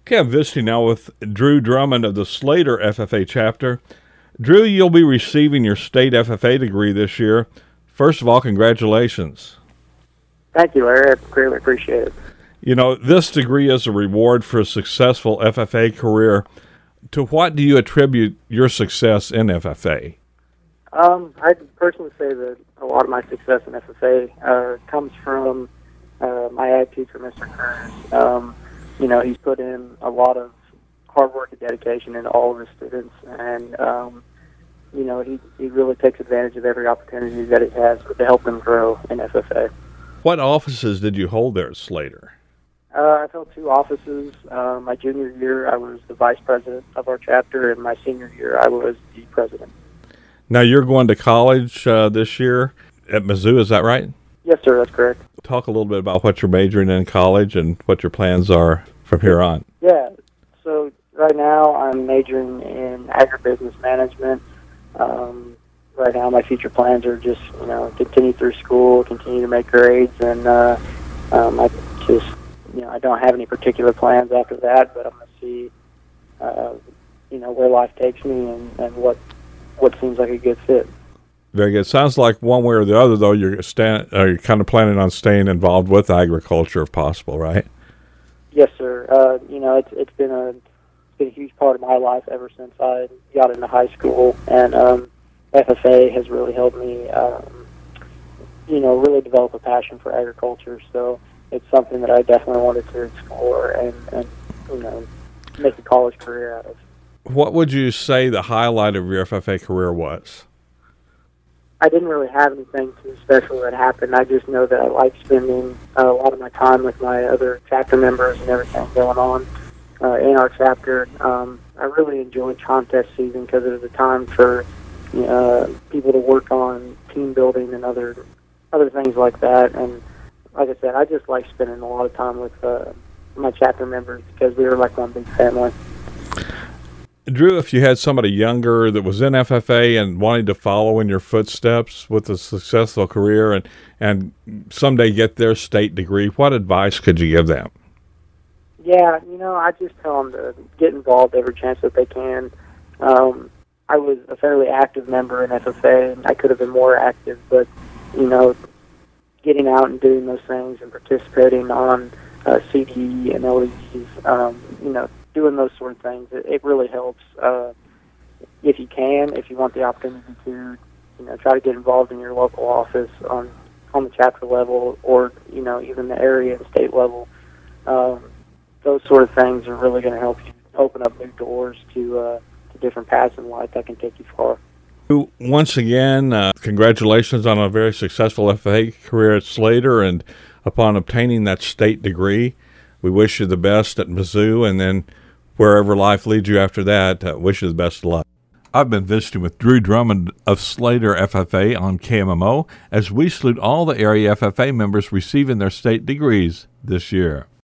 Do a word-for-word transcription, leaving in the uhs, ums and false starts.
Okay, I'm visiting now with Drew Drummond of the Slater F F A chapter. Drew, you'll be receiving your state F F A degree this year. First of all, congratulations. Thank you, Larry. I greatly appreciate it. You know, this degree is a reward for a successful F F A career. To what do you attribute your success in F F A? Um, I'd personally say that a lot of my success in F F A uh, comes from uh, my ag teacher, Mister Curtis. Um, you know, he's put in a lot of hard work and dedication into all of his students, and, um, you know, he, he really takes advantage of every opportunity that he has to help them grow in F F A. What offices did you hold there at Slater? Uh, I've held two offices. Uh, my junior year, I was the vice president of our chapter, and my senior year, I was the president. Now, you're going to college uh, this year at Mizzou, is that right? Yes, sir, that's correct. Talk a little bit about what you're majoring in college and what your plans are from here on. Yeah, so right now I'm majoring in agribusiness management. Um, right now my future plans are just, you know, continue through school, continue to make grades, and uh, um, I just, you know, I don't have any particular plans after that, but I'm going to see, uh, you know, where life takes me and, and what what seems like a good fit. Very good. Sounds like one way or the other, though, you're, stand, uh, you're kind of planning on staying involved with agriculture if possible, right? Yes, sir. Uh, you know, it's it's been a it's been a huge part of my life ever since I got into high school, and um, F F A has really helped me, um, you know, really develop a passion for agriculture. So it's something that I definitely wanted to explore and, and you know, make a college career out of. What would you say the highlight of your F F A career was? I didn't really have anything too special that happened. I just know that I like spending uh, a lot of my time with my other chapter members and everything going on uh, in our chapter. Um, I really enjoyed contest season because it was a time for uh, people to work on team building and other other things like that. And like I said, I just like spending a lot of time with uh, my chapter members because we were like one big family. Drew, if you had somebody younger that was in F F A and wanted to follow in your footsteps with a successful career and, and someday get their state degree, what advice could you give them? Yeah, you know, I just tell them to get involved every chance that they can. Um, I was a fairly active member in F F A, and I could have been more active, but, you know, getting out and doing those things and participating on uh, C D E and L E Es, um, you know, doing those sort of things, it, it really helps. Uh, if you can, if you want the opportunity to, you know, try to get involved in your local office on on the chapter level, or you know, even the area and state level. Um, those sort of things are really going to help you open up new doors to uh, to different paths in life that can take you far. Once again, uh, congratulations on a very successful F F A career at Slater, and upon obtaining that state degree. We wish you the best at Mizzou, and then wherever life leads you after that, uh, wish you the best of luck. I've been visiting with Drew Drummond of Slater F F A on K M M O as we salute all the area F F A members receiving their state degrees this year.